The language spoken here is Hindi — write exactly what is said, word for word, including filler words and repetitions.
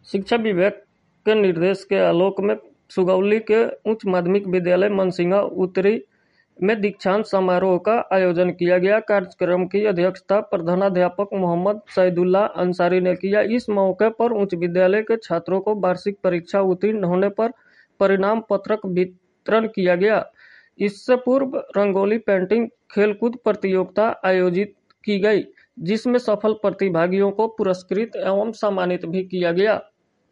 शिक्षा विभाग के निर्देश के आलोक में सुगौली के उच्च माध्यमिक विद्यालय मनसिंगा उत्तरी में दीक्षांत समारोह का आयोजन किया गया। कार्यक्रम की अध्यक्षता प्रधानाध्यापक मोहम्मद सईदुल्लाह अंसारी ने किया। इस मौके पर उच्च विद्यालय के छात्रों को वार्षिक परीक्षा उत्तीर्ण होने पर परिणाम पत्रक वितरण किया गया। इससे पूर्व रंगोली पेंटिंग खेलकूद प्रतियोगिता आयोजित की गई, जिसमें सफल प्रतिभागियों को पुरस्कृत एवं सम्मानित भी किया गया।